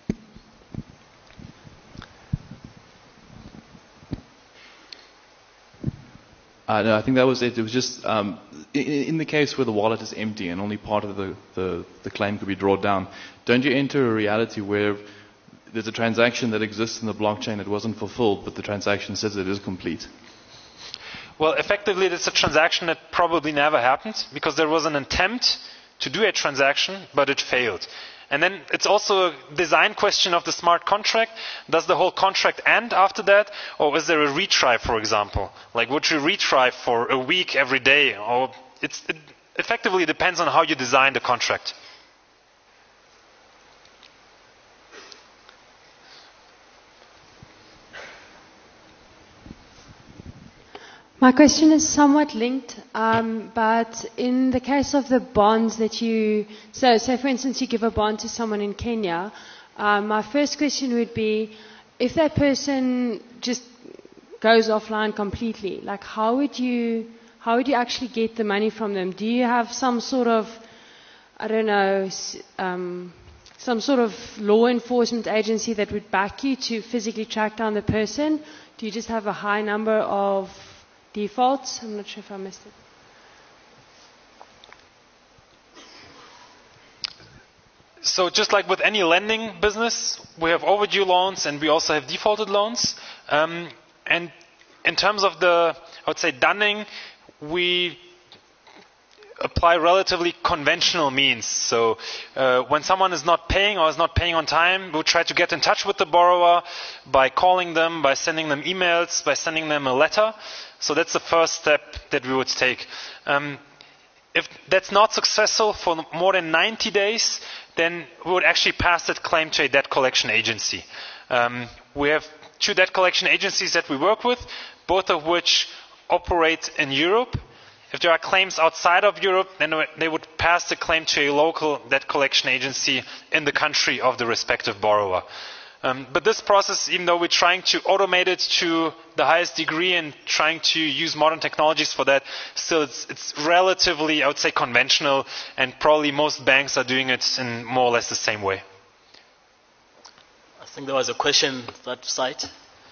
No, I think that was it. It was just in the case where the wallet is empty and only part of the claim could be drawn down, don't you enter a reality where there's a transaction that exists in the blockchain that wasn't fulfilled, but the transaction says it is complete? Well, effectively, it's a transaction that probably never happened, because there was an attempt to do a transaction, but it failed. And then it's also a design question of the smart contract. Does the whole contract end after that? Or is there a retry, for example? Like, would you retry for a week every day? Or it effectively depends on how you design the contract. My question is somewhat linked, but in the case of the bonds that so for instance, you give a bond to someone in Kenya, my first question would be, if that person just goes offline completely, like how would you actually get the money from them? Do you have some sort of, I don't know, some sort of law enforcement agency that would back you to physically track down the person? Do you just have a high number of defaults? I'm not sure if I missed it. So just like with any lending business, we have overdue loans and we also have defaulted loans. And in terms of the, I would say, dunning, we apply relatively conventional means. So when someone is not paying or is not paying on time, we'll try to get in touch with the borrower by calling them, by sending them emails, by sending them a letter. So that's the first step that we would take. If that's not successful for more than 90 days, then we would actually pass that claim to a debt collection agency. We have 2 debt collection agencies that we work with, both of which operate in Europe. If there are claims outside of Europe, then they would pass the claim to a local debt collection agency in the country of the respective borrower. But this process, even though we're trying to automate it to the highest degree and trying to use modern technologies for that, still it's relatively, I would say, conventional, and probably most banks are doing it in more or less the same way. I think there was a question that side.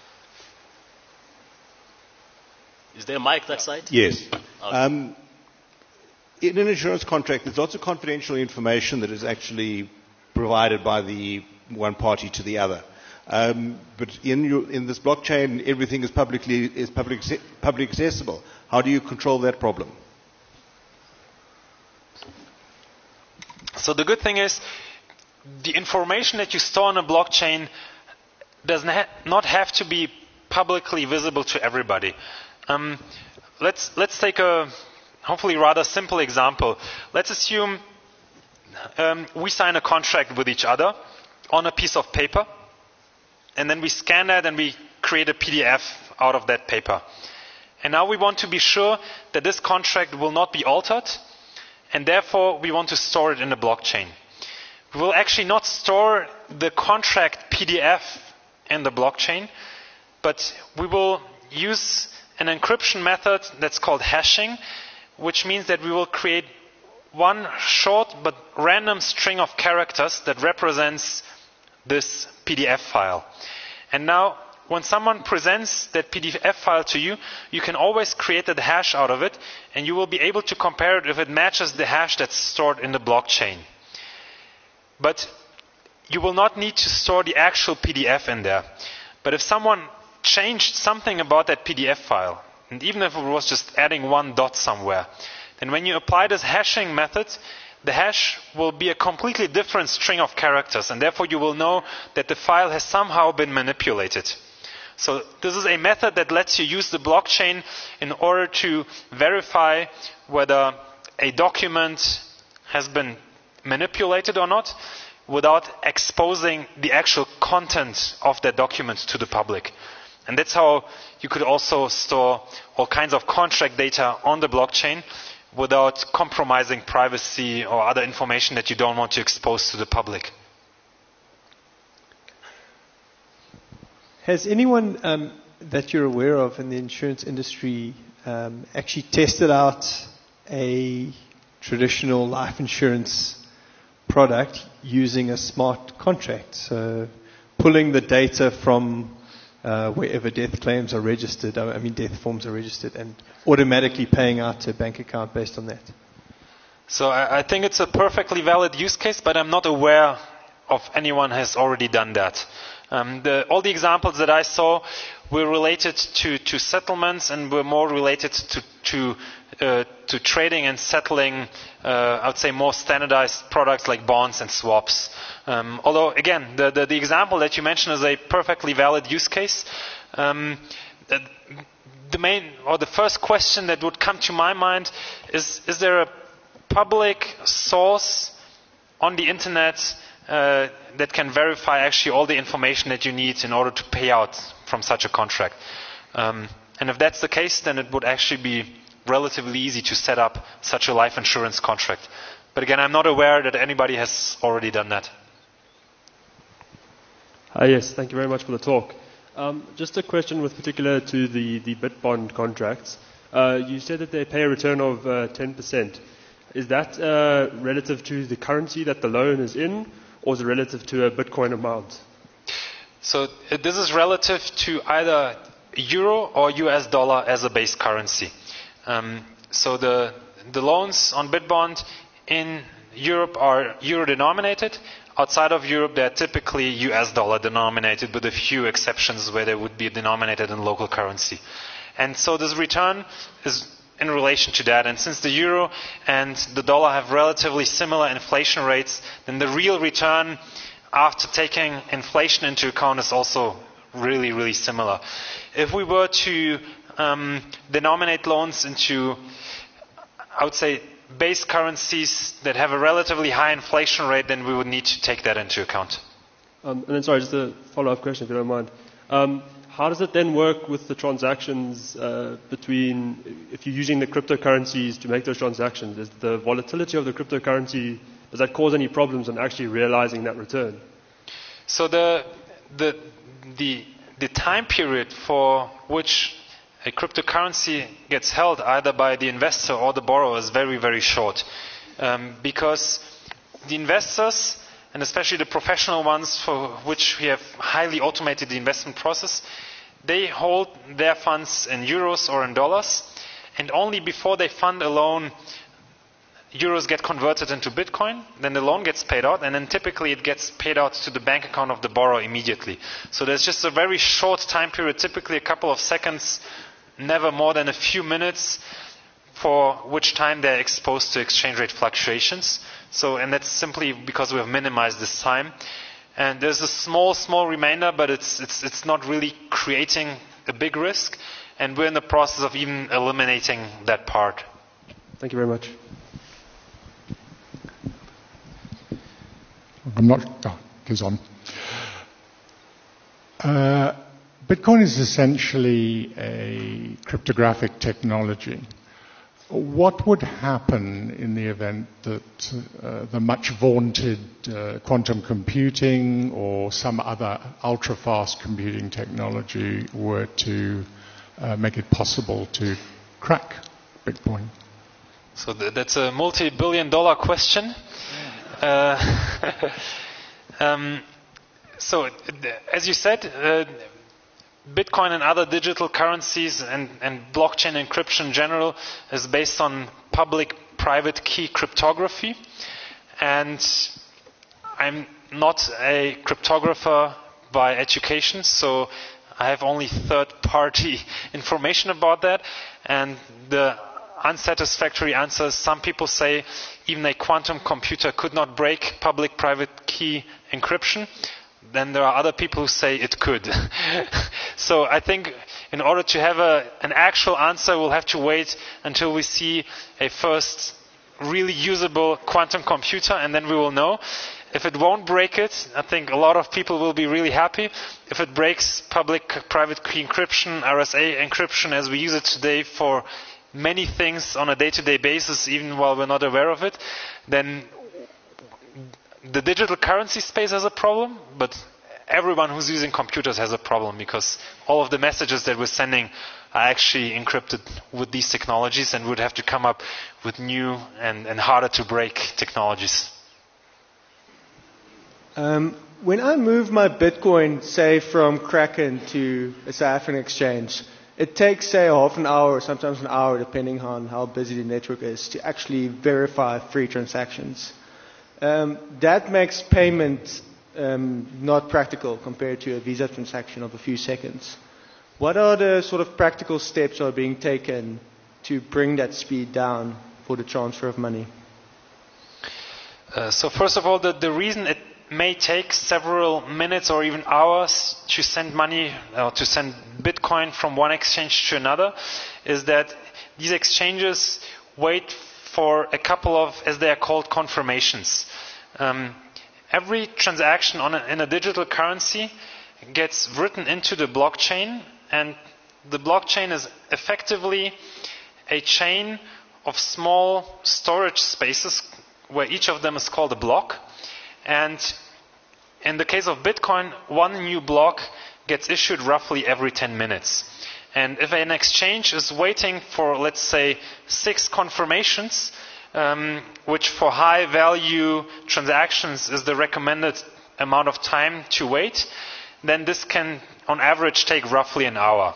Is there a mic that side? Yes. Okay. In an insurance contract, there's lots of confidential information that is actually provided by the one party to the other. But in this blockchain, everything is public accessible. How do you control that problem? So the good thing is, the information that you store on a blockchain does not have to be publicly visible to everybody. Let's take a hopefully rather simple example. Let's assume we sign a contract with each other, on a piece of paper, and then we scan that and we create a PDF out of that paper. And now we want to be sure that this contract will not be altered, and therefore we want to store it in the blockchain. We will actually not store the contract PDF in the blockchain, but we will use an encryption method that's called hashing, which means that we will create one short but random string of characters that represents this PDF file. And now, when someone presents that PDF file to you, you can always create that hash out of it, and you will be able to compare it if it matches the hash that's stored in the blockchain. But you will not need to store the actual PDF in there. But if someone changed something about that PDF file, and even if it was just adding one dot somewhere, then when you apply this hashing method, the hash will be a completely different string of characters, and therefore you will know that the file has somehow been manipulated. So this is a method that lets you use the blockchain in order to verify whether a document has been manipulated or not, without exposing the actual content of that document to the public. And that's how you could also store all kinds of contract data on the blockchain without compromising privacy or other information that you don't want to expose to the public. Has anyone that you're aware of in the insurance industry actually tested out a traditional life insurance product using a smart contract? So pulling the data from wherever death claims are registered, death forms are registered, and automatically paying out to a bank account based on that. So I think it's a perfectly valid use case, but I'm not aware of anyone has already done that. All the examples that I saw were related to settlements and were more related to trading and settling, I would say, more standardized products like bonds and swaps. Although, again, the example that you mentioned is a perfectly valid use case. The first question that would come to my mind is there a public source on the internet that can verify actually all the information that you need in order to pay out from such a contract? And if that's the case, then it would actually be relatively easy to set up such a life insurance contract. But again, I'm not aware that anybody has already done that. Yes, thank you very much for the talk. Just a question with particular to the BitBond contracts. You said that they pay a return of 10%. Is that relative to the currency that the loan is in, or is it relative to a Bitcoin amount? So this is relative to either euro or US dollar as a base currency. So the loans on BitBond in Europe are euro denominated. Outside of Europe, they're typically US dollar denominated, with a few exceptions where they would be denominated in local currency. And so this return is in relation to that. And since the euro and the dollar have relatively similar inflation rates, then the real return after taking inflation into account is also really, really similar. If we were to denominate loans into, I would say, base currencies that have a relatively high inflation rate, then we would need to take that into account. And then, sorry, just a follow-up question, if you don't mind. How does it then work with the transactions between, if you're using the cryptocurrencies to make those transactions? Is the volatility of the cryptocurrency, does that cause any problems in actually realizing that return? So the time period for which a cryptocurrency gets held either by the investor or the borrower is very, very short. Because the investors, and especially the professional ones for which we have highly automated the investment process, they hold their funds in euros or in dollars, and only before they fund a loan, euros get converted into Bitcoin, then the loan gets paid out, and then typically it gets paid out to the bank account of the borrower immediately. So there's just a very short time period, typically a couple of seconds, never more than a few minutes, for which time they're exposed to exchange rate fluctuations. So, and that's simply because we have minimized this time. And there's a small remainder, but it's not really creating a big risk. And we're in the process of even eliminating that part. Thank you very much. I'm not. Oh, goes on. Bitcoin is essentially a cryptographic technology. What would happen in the event that the much vaunted quantum computing or some other ultra-fast computing technology were to make it possible to crack Bitcoin? So that's a multi-billion-dollar question. So, as you said, Bitcoin and other digital currencies and blockchain encryption in general is based on public-private key cryptography. And I'm not a cryptographer by education, so I have only third-party information about that. And the unsatisfactory answer is some people say even a quantum computer could not break public-private key encryption. Then there are other people who say it could. So I think in order to have an actual answer, we'll have to wait until we see a first really usable quantum computer, and then we will know. If it won't break it, I think a lot of people will be really happy. If it breaks public-private key encryption, RSA encryption as we use it today for many things on a day-to-day basis, even while we're not aware of it, then the digital currency space has a problem, but everyone who's using computers has a problem because all of the messages that we're sending are actually encrypted with these technologies and would have to come up with new and harder to break technologies. When I move my Bitcoin, say, from Kraken to a South African exchange, it takes, say, half an hour or sometimes an hour, depending on how busy the network is, to actually verify free transactions. That makes payment not practical compared to a Visa transaction of a few seconds. What are the sort of practical steps that are being taken to bring that speed down for the transfer of money? So first of all, the reason it may take several minutes or even hours to send money or to send Bitcoin from one exchange to another is that these exchanges wait for a couple of, as they are called, confirmations. Every transaction in a digital currency gets written into the blockchain, and the blockchain is effectively a chain of small storage spaces where each of them is called a block. And in the case of Bitcoin, one new block gets issued roughly every 10 minutes. And if an exchange is waiting for, let's say, 6 confirmations, which for high value transactions is the recommended amount of time to wait, then this can on average take roughly an hour.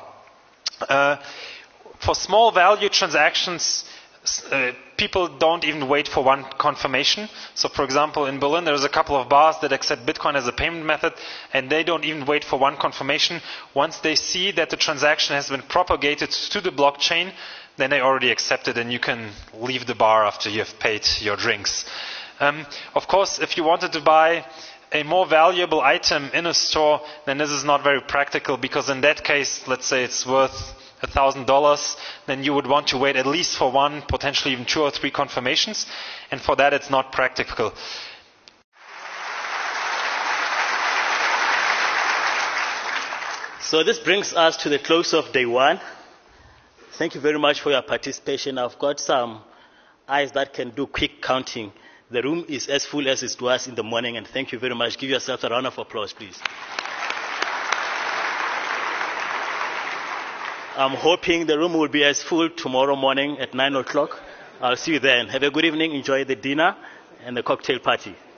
For small value transactions, people don't even wait for one confirmation. So for example, in Berlin there's a couple of bars that accept Bitcoin as a payment method, and they don't even wait for one confirmation. Once they see that the transaction has been propagated to the blockchain, then they already accept it and you can leave the bar after you've paid your drinks. Of course, if you wanted to buy a more valuable item in a store, then this is not very practical, because in that case, let's say it's worth $1,000, then you would want to wait at least for one, potentially even 2 or 3 confirmations, and for that it's not practical. So this brings us to the close of day 1. Thank you very much for your participation. I've got some eyes that can do quick counting. The room is as full as it was in the morning, and thank you very much. Give yourself a round of applause, please. I'm hoping the room will be as full tomorrow morning at 9 o'clock. I'll see you then. Have a good evening. Enjoy the dinner and the cocktail party.